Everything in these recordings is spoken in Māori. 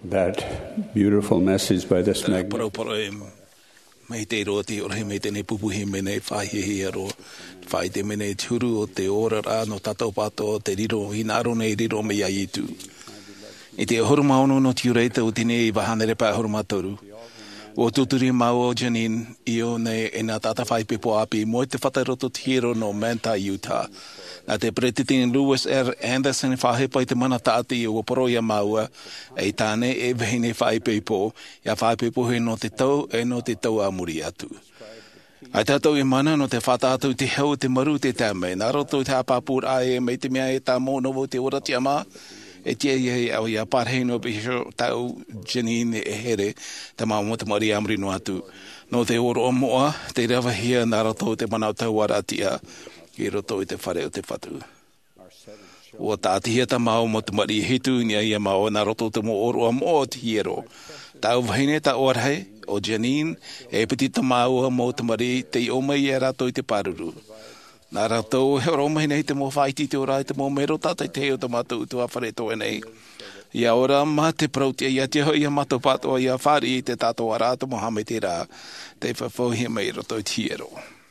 that beautiful message by this magnificent. Mai te roti o me te ne pupuhi me nei whaihihi aro. Whai te mene turu o te ora rā no tatou pato te riro hinaro nei riro me ia itu. I te horumaunu no tiureita o tine I wahanere pa horumatoru. O tuturi mau o Janine I o nei e nā tata whaipepo api mo te whataroto tihiro no Manta, Utah. Nā te Pretitin Lewis R. Anderson whahepa I te mana tāti o poro ia maua e tāne e vahine whaipepo ia whaipepo he no te tau e no te tau amuri atu. Ai tātou e mana no te whatātou te hau te maru te tāmei. Nā roto te apapur ae mei te mea e tā mōnovo te ora tia mā. E tia iei au ia parheino bisho tau Janine e here te mā mo te mari amri no atu. No te oro o moa te rawa hia nā roto te manau tau aratia. I roto I te whare o te whatu. O tātihia ta mau mo te mari hitu nia ia mau nā roto te mo oroa mo o te hiero. Tau wahine ta orhei o Janine e piti ta mau mo te mari te omai e rato I te paruru. Nā rato he oro mahine te mo whaiti te ora te mo mero tātai te o te matu utua whare to enei. Ia ora ma te prautia ia te hoi ia mato pato ia whari I te tato ara te mohame te rā. Te whawhauhia mai roto I te hiero.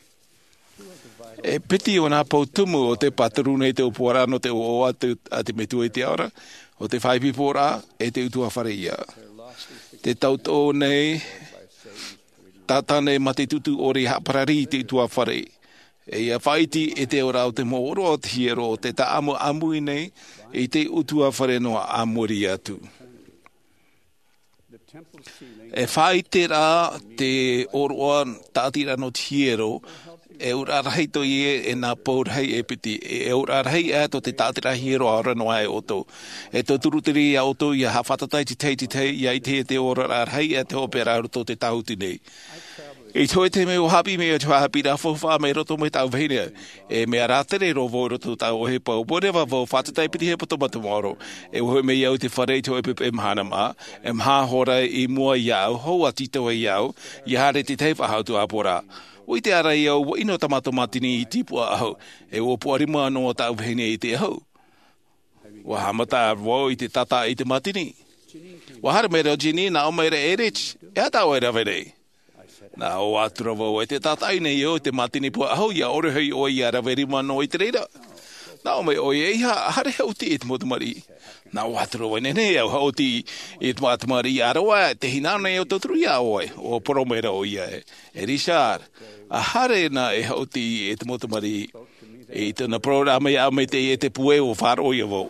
E piti o nā pautumu o te pataru nei te upuara no te o a te metu e te ora, o te whaipipo rā e te utua whare ia. Te tauto nei, tata nei mate tutu ori haparari te utua whare. E ia whaiti e te ora o te mooro o te hiero o te ta amu amui nei e te utua whare noa amuri atu. E whaite rā te oroa tātira no te hiero e ura rahi to I e nā pōrhei e piti. E ura rahi e to te tātira hiero a ranoa e oto. E to turutiri a oto I a hawhatatai te tei I a I te ora rahi e te opera roto te tahuti nei. E toi te meo hapi mea tua hapi rā whawha me roto me tau vahine. E mea rātere rovo roto tau o he pau. Whatever vo whatatai piti he pato matamaro. E wohe me iau te wharei to e pepe mhana mā. E mha hora I mua iau, hou a tito e iau. I hare te tei whahautu apora. O te ara I au, wa ino tamato matini I tipua ahau. E o puarima anō tau vahine I te ahau. Wa hamata wo I te tata I te matini. Wa hara mera o Janine, nā o meira e rich. E ata o e rawerei. Nā o atura wo e te tata I nei o te matini pua ahau. Ia orehei o I a rawerima no I te reira. Nā o mei o I eiha, hare hau te e te motumari. Nā o atura wo nene au hau te e te motumari I arawa. Te hinana e o toturu ia oe. O poromera o ia e. E Richard. A hare na e hau te e te motumari e tana programa I me te e te pue o wharo ia wau.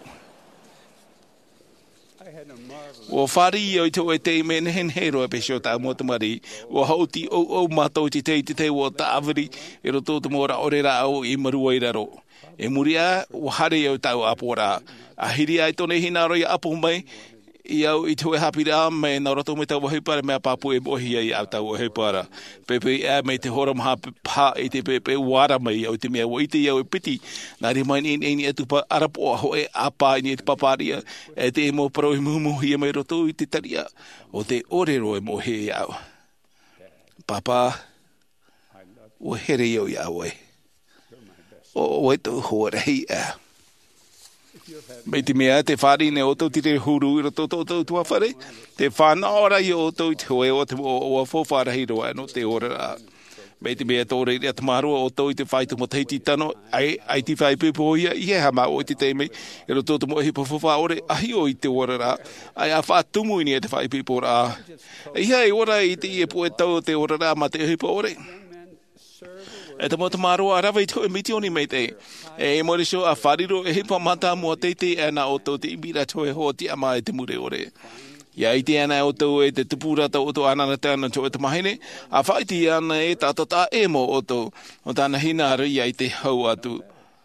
O whari I te o te men hen hero e pesho tā motumari. O hau ti o matou te te o tāwiri e roto te mora ore rā au I marua I raro. E muria o hare au tau apora. A hiri ai tone hinaro I apo mai. I au I te hapi rā me nā roto me tau wahipara mea papu e mohi ai au tau wahipara. Pepe e me te hora maha pā I te pepe wara mai au te mea waite iau e piti. Nā re mai ni atu pa arapo aho e apa ni e te paparia. E te e mo parau I muhumuhi e mai roto I te taria. O te orero e mohi I au. Papa, o here iau I au e. O e tau hora hei e. Me te mea te whari ne oto te huru I roto tua whare. Te whanaora I oto I te hoe o te o a whawharahi roa no te ora rā. Me te mea tōre rea tamarua oto I te whaitu mo teiti tano. Ai te whaipipo ia I he hama o te teimei. I roto te mo hipo whawhaore ahi o I te ora rā. Ai a whātumu I ni e te whaipipo rā. I hei ora I te ie po e tau te ora rā ma te hipo ore. E te mota maroa arawa I tō e mitioni mei te. E morisho a whariro e hipa mata mua teite e na o tō te ibira tō e hoa ti ama e te mure ore. Ia I te ana o tō e te tupurata o tō anana te ana tō e te mahine. A whaiti ana e tātata e mo o tō. O tāna hinara ia I te hau atu.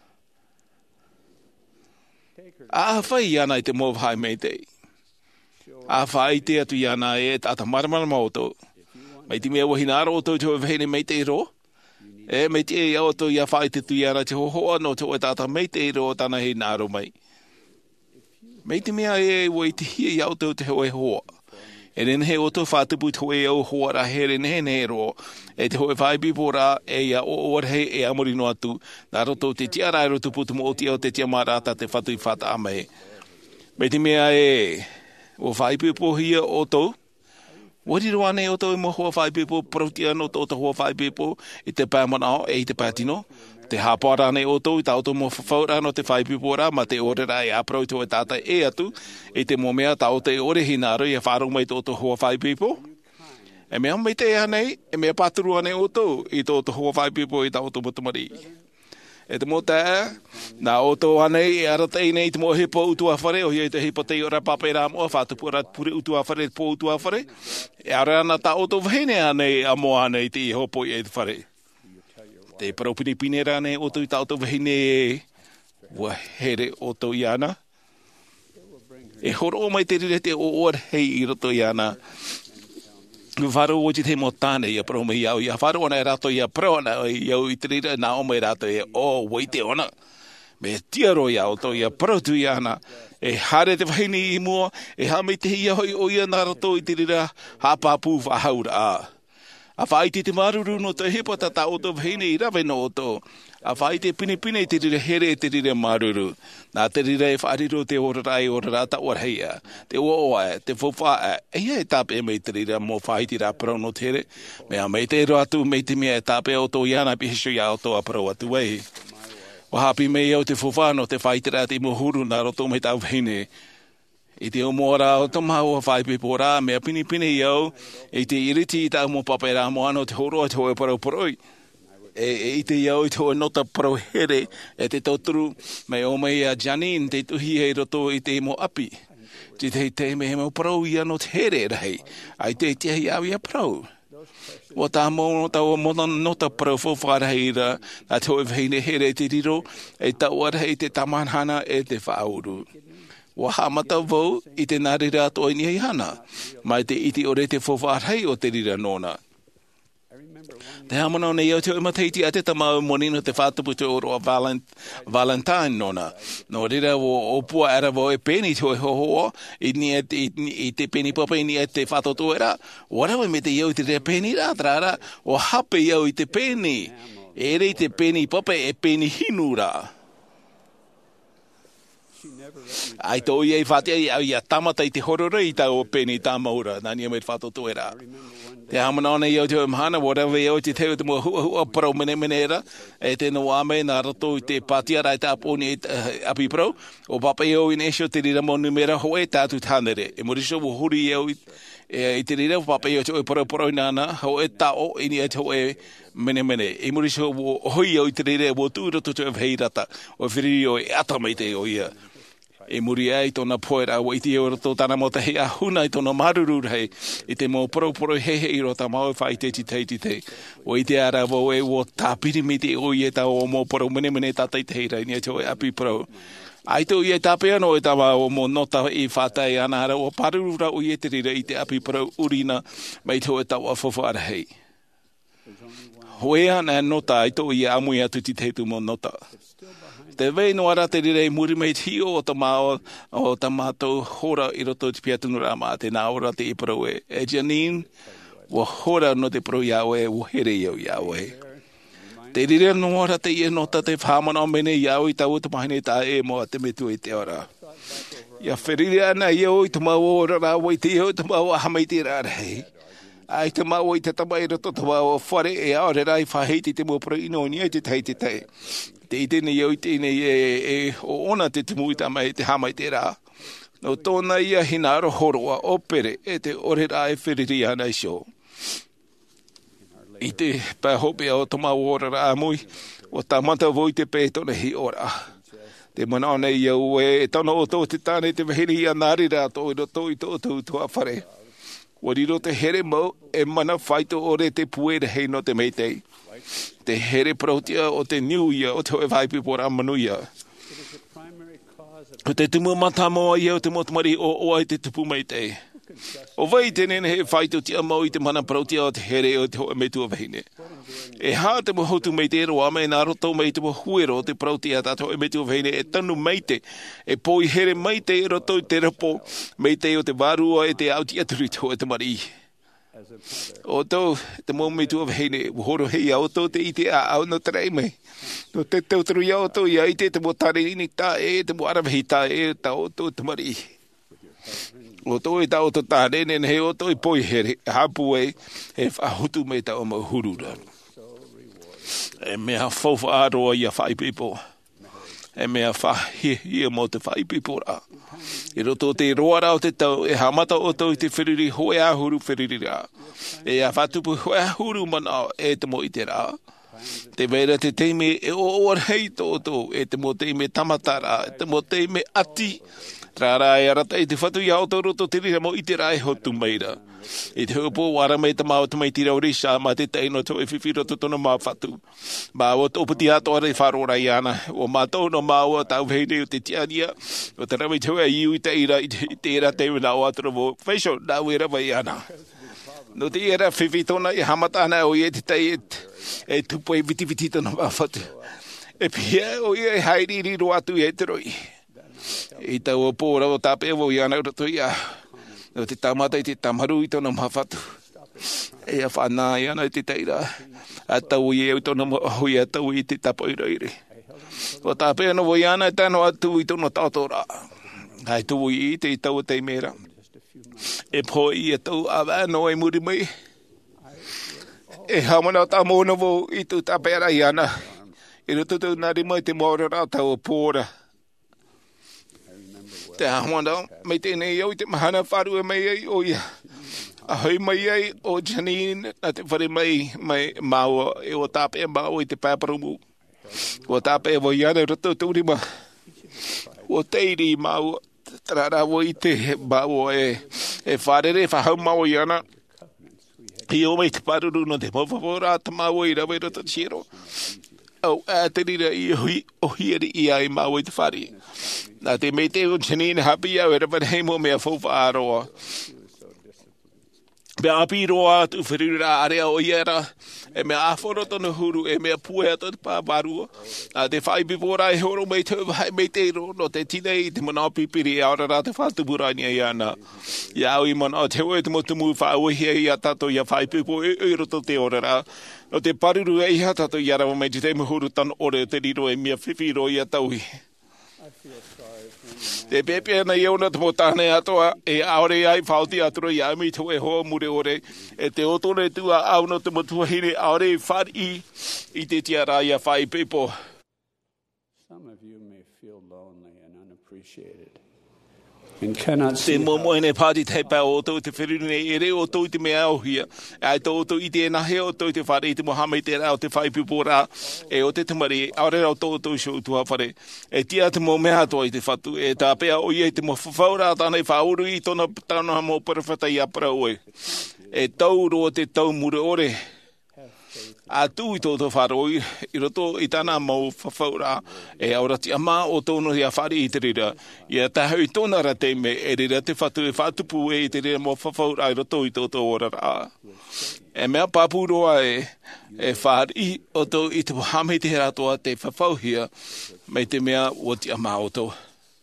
A whai ana I te mōwhai mei te. A whaiti atu I ana e tāta maramara o tō. Mei te mea wahinara o tō tō e vahine mei te ro. E mei te e auto ia whaite tu iara te hohoa no te o tata mei te ero o tana hei nāro mai. Mei te mea e wei te hia I auto te hoe hoa. E ren he oto whātupu te hoe au hoa ra he ren he ro. E te hoe whaipipo rā e ia o orhe e amori no atu. Nā roto te tia rai roto putu mo o tia o te tia marata te whatu I whata amae. Mei te mea e O whai pipo hia o tau. Wari roa nei o tau mo hoa whai pipo protia no to hoa whai pipo I te pāmanao I te pātino. Te hāpara nei o tau I ta auto mo whaura no te whai pipo ra ma te ore ra I aprau to e tata e atu I te mo mea ta o te ore hinaro I whāro mai to hoa whai pipo. E mea mai te ea nei, e mea pāturu ane o tau I to hoa whai pipo I ta auto motamari. E te mō tā, nā o tō anei, e ara tei nei te mō hepo utua whare, o hiei te hepo te ora pape rā moa, whātupu ora pure utua whare, pō utua whare, e ara ana tā o tō wahene anei, a moa anei te I hopo I e te whare. Te paropini pine rā nei o tō I tā o tō wahene e, wa here o tō I ana. E horo o mai te rire te o oar hei I roto I ana. Wharo o te mo tāne I a pro mai au. Ia wharo ana e rato I a pro ana I au I te rira nā o mai rato e o waite ona. Me tiaro I au to I a pro tu I ana. E hare te whaini I mua. E hame te hia hoi o ia nā rato I te rira hāpāpū whahaura a. A whaiti te maruru no te hepata ta o to whaini I rawe no o to. A whaite pine I te rira here te rira maruru. Nā te rira e whaariro te ora ta ora heia. Te oa te whawha e e tāpe e mei te rira mō whaiti rā parau no tere. Mea mei te ero atu mei te mea e tāpe o tō iana pihisho ia o tō a parau atu wei. Wahapi mei au te whawha no te whaiti rā te mohuru nā roto mei tau whine. I te o mōra o tō mahu a whaipipo rā, mea pini I au, I te iriti I tau mō pape rā mo ano te horoa te hoe parau paroi. I te iau I te o nota parau here, e te tauturu, mei o mei a Janine, te tuhi hei roto I te mo api. Te me he mau parau I ano te here rei, ai te hei au I a parau. O tā mō tau o mona nota parau whawhara hei ra, nā te hoe whaine here te riro, e tau ar hei te tamanhana e te whauru. Wa hamata vau I te nārira ato I ni hei hana, mai te iti o re te whawharhei o te rira nōna. Te hamana o nei au te umateiti a te tamau monino te whātupu te oro a Valentine nōna. No rira o pua ara vo e peni te hohoa, I te peni papa I ni e te whātoto era. Warawe me te iau te rea peni rātrara, o hape iau I te peni. E rei te peni papa e peni hinu rā. Ai tō iei whātia I a tamata I te horora I tau o peni tā maura, nani me te whātoto era. Te hamana ona I au te umhana, whatever I au te teo te mua hua parau mene era, e te no ame nā rato I te pātia rai tā pōni api parau, o papa I au I nesho te rira mo numera hoe tātu tānere. E moriso wo huri I au I te rira, papa I au te oi parau nāna, hoe tā o ini e te hoe mene. E moriso wo hoi au I te rira, wo tūroto te hei rata, o whiriri o e ata mai te o ia. E muri ai tōna poera o iti o roto tāna mo te hei ahuna I tōna maruru rei I te mō poro hehe I rota mau whai te te. O iti ara wo e o tāpiri mi te o I e tā o mō poro mene tātai te hei rei ni e te o e api pro. Ai tō I e tāpea no e tā o mō nota I whātai ana ara o parurura o I e te rira I te api pro urina mai tō e tau a whawhara hei. Hoe ana nota ai tō I e amui atu ti te tu mō nota. Te vei no ara te rire muri mei tio o ta mao o ta mātou hora I roto te piatunu rā mā te nā ora te iparo e. E Janine, wa hora no te pro Yahweh, wa here iau Yahweh. Te rire no ara te I nota te whamana o mene iau I tau te mahine tā e moa te metu I te ora. Ia wheriri ana iau I te mau ora rā wai te iau I te mau ahamai te rā rei. Ai te mau I te tamai roto te mau whare e aore rai whaheiti te mua pro ino ni te tei te tei. Te itene iau itene o ona te timu I tamai te hamai te rā. No tōna ia hinaro horoa opere e te ore rā e whiriri ana I sho. I te pāhope o toma ora rā mui, o tā manta voi te pē tōna hi ora. Te mana ona iau e tōna o tō te tāne te wahiri a nāri rā tō I roto I tō tūtua whare. Wariro te here mau e mana whaito ore te puere hei no te meitei. Te here protia o te New Year o te oe whaipipo rā manuia. O te tumu matamoa I au te motamari o oai te tupu meitei. O vai te nene he whaito tia mau I te mana protia o te here o te hoa metu o vahine. E hā te mohotu meite ero ame nā roto mei te mohuero o te protia tato e metu o vahine e tanu meite. E poi here meite ero tau te rapo meite o te varua e te auti aturi tō e te mari. O tau te mō metu o vahine horo hei au tō te ite a au no te reime. No te teuturu iau tō ia ite te mō tare ini tā e te mō arawahi tā e tā o tō te mari. O toi ta o to tane ne he o toi poi he hapu e whahutu me ta o mahurura. E mea fofa aroa ia whai people. E mea whahi mo te whai people ra. I roto te roa rao te tau e hamata o toi te whiriri hoe ahuru whiriri ra. E a whatupu hoe ahuru mana e te mo i te ra. Te vera te teime e o rei tō e te mo teime tamatara, e te mo teime ati. Rara e arata i te whatu i auto roto te rira mo i te rai hotu meira. I te hupo wara mei ta mao tumai tira orisa ma te teino to e whiwhiro to tono mā whatu. Ma o tōputi ato are wharora i ana. O mā tōno mā o tau heine o te tiania. O te rawe tau e iu i te ira i te ira te wina o atara mo. Whaisho, nā wera wai ana. No te ira whiwhitona i hamata ana o i e te tei e tupo e viti tono mā whatu. E pia o i e hairi riro atu e te roi. I tau o pōra o tāpe o i ana urato i a. No te tamata i te tamaru i tono mawhatu. E a whanā i ana i te teira. A tau i e tono hui a tau i te tapo i reire. O tāpe ana o i ana i tano atu i tono tātora. Hai tu i te i tau o te mera. E po i a tau a wāno e muri mai. E hamana o tā mōna wo i tu tāpe ara i ana. I roto tau nari mai te mōra rā tau o pōra. Te ahwanda, mei tēnei au i te mahana wharu e mei ai o ia. A hoi mai ai o Janine na te whare mai maua e o tāpe e maua i te pāparumu. O tāpe e wo iana rato tūrima. O teiri maua, tarara wo i te maua e wharere whahau maua iana. I o mei te paruru no te mawhawora ta maua i rawe rato tiro. Au a te rira i o hieri i ai maua i te whare. Nā te mei te o Janine hapi au e rawan heimo mea fōwha aroa. Mea api roa atu whirira area o iera. E mea awhoro tono huru e mea pue atu te pāwarua. Nā te whai pipora e horo mei te vai mei te ro no te tine i te mana pipiri e aura rā te whātupurani e ana. Ia au i mana o te oe te motumu whaauhia i a tato i a whai pipo e roto te ora rā. No te paruru e iha tato i arawa mei te muhuru tan ore te riro e mea whiwhiro i a tauhi. Te pepe ana i ona te motane atoa e aore ai whauti atura i ami tu e hoa mure ore e te otore tua au no te motua hine aore whari i te tiara i a whai pepo. Some of you may feel lonely and unappreciated. And cannot Te see momo ene pāti te pā o tau te whirune e re o tau te mea au hia. E ai tau tau i te nahe o tau te whare i te mohamei te rao te whai pipo rā. E o te tamari, aore rao tau tau shou tua whare. E tia te mo mea toa i te whatu. E tā pēa o i e te mo whawhaura tānei whauru i tona tāna mo parawhata i apara oe. E tau roa te tau mure ore. A tu i tō wharo i roto i tāna mau whawhaura e aurati a mā o tōno i a whare i te rira. I a tahu i tōna ra te me e rira te whatu e whatupu e i te rira mau whawhaura i roto i tō ora rā. E mea pāpuroa e whari o tō i te wahame te ratoa te whawhauhia me te mea o ti a mā o tō.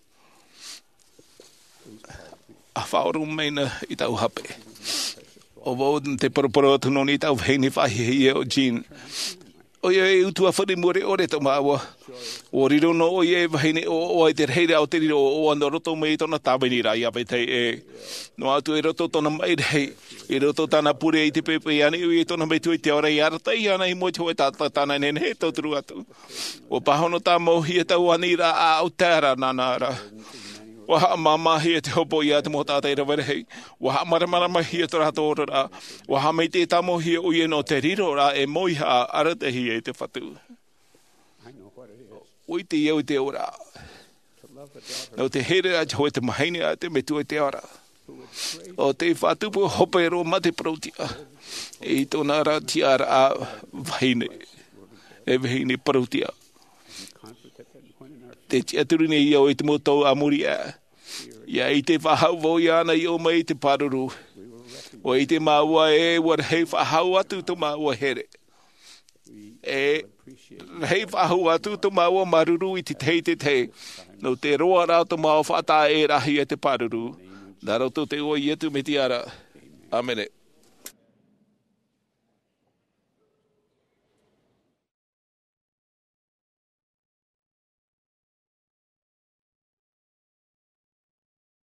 A whaoru meina i tau hape. O wau te paroporo atuno ni tau heini whahi o Jean. O ia e utua whare more ore to māua. O riro no o ia e wahine o ai te reire au te riro o anda roto mei tona tāwini rai ape tei e. No atu e roto tona mai rei. E roto tāna pure i te pepe i ane i tona mei tu i te ora i ara tei ana i mo te hoe tāna nene he tauturu atu. O pahono tā mohi e tau anira a au tēra nānara. Waha mamahi e te hopo i a te motātai rawerehei. Waha maramaramahi e te rato ora rā. Waha mei te tamohi o i no te riro rā e moiha aratehi e te whatu. Ui te iau te ora. No te here a te hoe te mahaine a te metu e te ora. O te whatupu hope ro mate protia. E tōna ra tiara a vahine. E vahine protia. Te tiaturine i au e te motou a muri a. Ia i te whahau vo i ana i o mai te paruru. O i te māua e war hei whahau atu to māua here. E hei whahau atu to māua maruru i te te. No te roa rā to māua whata e rahi e te paruru. Nā roto te o i etu me te ara. Amene.